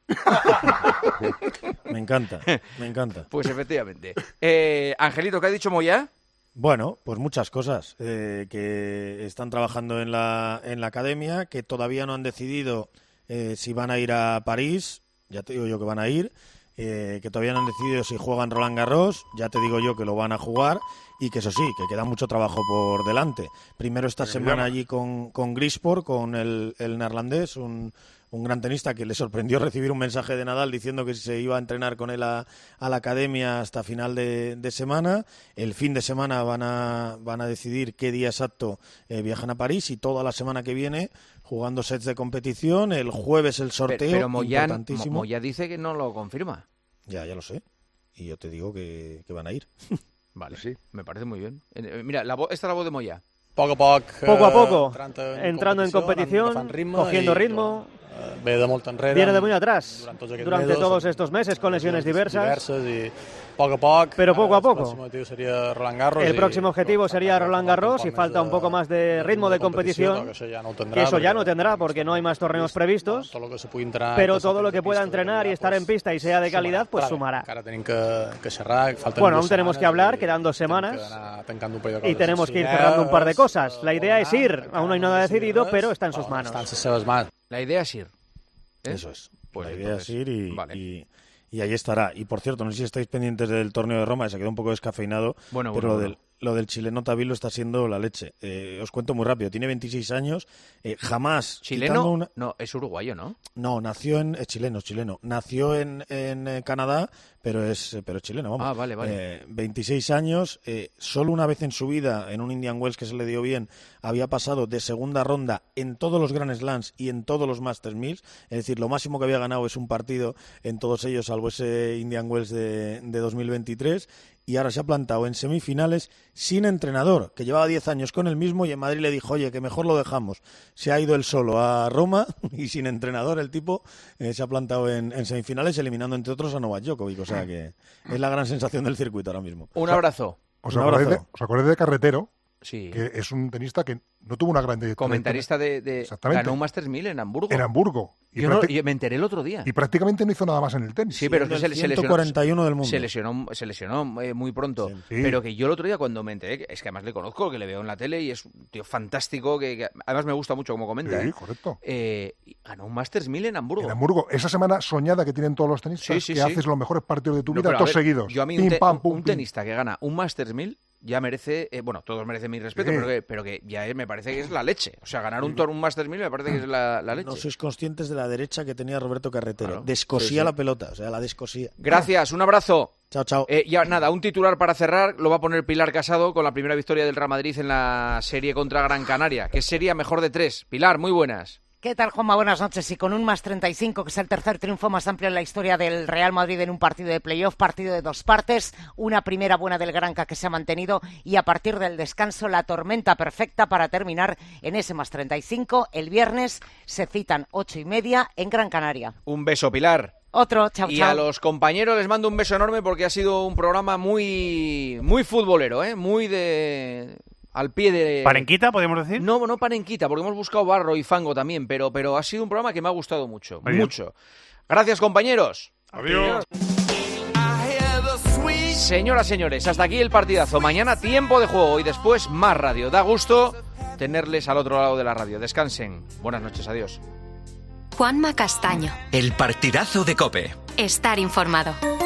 Speaker 21: Me encanta. Me encanta.
Speaker 1: Pues efectivamente. Eh, Angelito, ¿qué ha dicho Moya?
Speaker 21: Bueno, pues muchas cosas. Eh, que están trabajando en la, en la academia, que todavía no han decidido eh, si van a ir a París. Ya te digo yo que van a ir. Eh, que todavía no han decidido si juegan Roland Garros. Ya te digo yo que lo van a jugar. Y que eso sí, que queda mucho trabajo por delante. Primero esta semana allí con, con Grisport, con el, el neerlandés, un, un gran tenista que le sorprendió recibir un mensaje de Nadal diciendo que se iba a entrenar con él a, a la academia hasta final de, de semana. El fin de semana van a, van a decidir qué día exacto eh, viajan a París y toda la semana que viene jugando sets de competición. El jueves el sorteo,
Speaker 1: Pero, pero Moyán,
Speaker 21: importantísimo.
Speaker 1: Mo- Moya dice que no lo confirma.
Speaker 21: Ya, ya lo sé. Y yo te digo que, que van a ir.
Speaker 1: Vale, sí, me parece muy bien. Eh, Mira, la vo- esta es la voz de Moya.
Speaker 22: Poc a poc,
Speaker 2: Poco a
Speaker 22: eh,
Speaker 2: poco,
Speaker 22: entrant en
Speaker 2: entrando en competición,
Speaker 22: agafant ritme
Speaker 2: cogiendo
Speaker 22: i,
Speaker 2: ritmo.
Speaker 22: eh, ve de molt enrere.
Speaker 2: Viene de muy atrás
Speaker 22: durant tots aquests
Speaker 2: durante
Speaker 22: mesos,
Speaker 2: todos estos meses con lesiones diversas.
Speaker 22: diverses i poc a poc.
Speaker 2: Pero poco a
Speaker 22: Ara,
Speaker 2: poco.
Speaker 22: El pròxim objectiu seria Roland Garros.
Speaker 2: El
Speaker 22: i,
Speaker 2: próximo objetivo sería Roland Garros y falta un poco más de ritmo de competición,
Speaker 22: que això ja no ho tindrà,
Speaker 2: que eso ya
Speaker 22: perquè
Speaker 2: no tendrá porque no hay más torneos previstos,
Speaker 22: tot el que se pugui entrenar,
Speaker 2: pero
Speaker 22: que
Speaker 2: todo
Speaker 22: se
Speaker 2: lo que pueda entrenar y estar en pista y sea de calidad, pues sumará.
Speaker 22: Encara tenim que, que xerrar, falten
Speaker 2: Bueno,
Speaker 22: dues
Speaker 2: aún tenemos
Speaker 22: setmanes
Speaker 2: que hablar,
Speaker 22: i
Speaker 2: quedan dos
Speaker 22: tenim que
Speaker 2: semanas
Speaker 22: anar tancant un parell de
Speaker 2: y
Speaker 22: coses.
Speaker 2: tenemos que ir
Speaker 22: Si
Speaker 2: cerrando un par de
Speaker 22: és,
Speaker 2: cosas. La idea
Speaker 22: eh,
Speaker 2: es ir, aún no hay nada decidido, pero está en sus manos.
Speaker 22: Estan les seves mans.
Speaker 1: La idea es ir. ¿eh?
Speaker 21: Eso es.
Speaker 1: Pues
Speaker 21: la idea
Speaker 1: entonces,
Speaker 21: es ir y,
Speaker 1: vale.
Speaker 21: y, y ahí estará. Y por cierto, no sé si estáis pendientes del torneo de Roma, que se quedó un poco descafeinado,
Speaker 1: Bueno,
Speaker 21: pero
Speaker 1: bueno,
Speaker 21: lo,
Speaker 1: bueno.
Speaker 21: Del, lo del chileno Tavilo está siendo la leche. Eh, os cuento muy rápido, tiene veintiséis años, eh, jamás...
Speaker 1: ¿Chileno?
Speaker 21: quitando una-
Speaker 1: No, es uruguayo, ¿no?
Speaker 21: No, nació en... Es chileno, es chileno. Nació en, en eh, Canadá, pero es, pero es chileno, vamos.
Speaker 1: Ah, vale, vale.
Speaker 21: Eh, veintiséis años, eh, solo una vez en su vida, en un Indian Wells que se le dio bien, había pasado de segunda ronda en todos los Grand Slams y en todos los Masters mil. Es decir, lo máximo que había ganado es un partido en todos ellos, salvo ese Indian Wells de, de dos mil veintitrés. Y ahora se ha plantado en semifinales sin entrenador, que llevaba diez años con el mismo y en Madrid le dijo, oye, que mejor lo dejamos. Se ha ido él solo a Roma y sin entrenador el tipo eh, se ha plantado en, en semifinales, eliminando entre otros a Novak Djokovic. O sea que es la gran sensación del circuito ahora mismo.
Speaker 1: Un abrazo.
Speaker 14: ¿Os
Speaker 21: Un
Speaker 14: acordáis, de,
Speaker 21: abrazo.
Speaker 14: ¿Os acordáis de Carretero?
Speaker 1: Sí.
Speaker 14: que es un tenista que no tuvo una gran trayectoria.
Speaker 1: Comentarista de, de
Speaker 14: Exactamente.
Speaker 1: ganó un Masters mil en Hamburgo.
Speaker 14: En Hamburgo. Y
Speaker 1: Yo, no-
Speaker 14: prácti-
Speaker 1: yo me enteré el otro día.
Speaker 14: Y prácticamente no hizo nada más en el tenis.
Speaker 1: Sí, pero es que se, se lesionó.
Speaker 21: ciento cuarenta y uno del mundo.
Speaker 1: Se lesionó, se lesionó eh, muy pronto.
Speaker 14: Sí.
Speaker 1: Pero que yo el otro día cuando me enteré, que- es que además le conozco, que le veo en la tele y es un tío fantástico, que, que además me gusta mucho como comenta.
Speaker 14: Sí,
Speaker 1: ¿eh?
Speaker 14: correcto.
Speaker 1: Eh, y ganó un Masters mil en Hamburgo.
Speaker 14: En Hamburgo, esa semana soñada que tienen todos los tenistas,
Speaker 1: Sí, sí,
Speaker 14: que
Speaker 1: sí.
Speaker 14: haces los mejores partidos de tu
Speaker 1: No,
Speaker 14: vida,
Speaker 1: pero a
Speaker 14: todos
Speaker 1: ver,
Speaker 14: seguidos.
Speaker 1: Yo a mí
Speaker 14: Pim,
Speaker 1: un, te-
Speaker 14: pam,
Speaker 1: un-
Speaker 14: pum,
Speaker 1: un
Speaker 14: pim.
Speaker 1: tenista que gana un Masters mil ya merece, eh, bueno, todos merecen mi respeto,
Speaker 21: Sí.
Speaker 1: pero, que, pero que ya es- me parece que es la leche. O sea, ganar un, tor- un Masters mil me parece que es la, la leche.
Speaker 21: No sois conscientes de la derecha que tenía Roberto Carretero.
Speaker 1: Claro.
Speaker 21: Descosía
Speaker 1: Sí, sí.
Speaker 21: la pelota, o sea, la descosía.
Speaker 1: Gracias, un abrazo.
Speaker 21: Chao, chao.
Speaker 1: Eh, ya nada, un titular para cerrar lo va a poner Pilar Casado con la primera victoria del Real Madrid en la serie contra Gran Canaria, que sería mejor de tres. Pilar, muy buenas.
Speaker 4: ¿Qué tal, Juanma? Buenas noches. Y con un más treinta y cinco, que es el tercer triunfo más amplio en la historia del Real Madrid en un partido de playoff, partido de dos partes, una primera buena del Granca que se ha mantenido y a partir del descanso la tormenta perfecta para terminar en ese más treinta y cinco. El viernes se citan ocho y media en Gran Canaria.
Speaker 1: Un beso, Pilar.
Speaker 4: Otro, chao,
Speaker 1: Y
Speaker 4: chao.
Speaker 1: a los compañeros les mando un beso enorme porque ha sido un programa muy, muy futbolero, ¿eh? Muy de... al pie de...
Speaker 15: ¿Parenquita, podemos decir?
Speaker 1: No, no parenquita, porque hemos buscado barro y fango también, pero, pero ha sido un programa que me ha gustado mucho,
Speaker 15: Muy bien.
Speaker 1: mucho. Gracias, compañeros.
Speaker 9: Adiós.
Speaker 1: Señoras, señores, hasta aquí el partidazo. Mañana tiempo de juego y después más radio. Da gusto tenerles al otro lado de la radio. Descansen. Buenas noches, adiós.
Speaker 5: Juanma Castaño.
Speaker 23: El partidazo de COPE.
Speaker 5: Estar informado.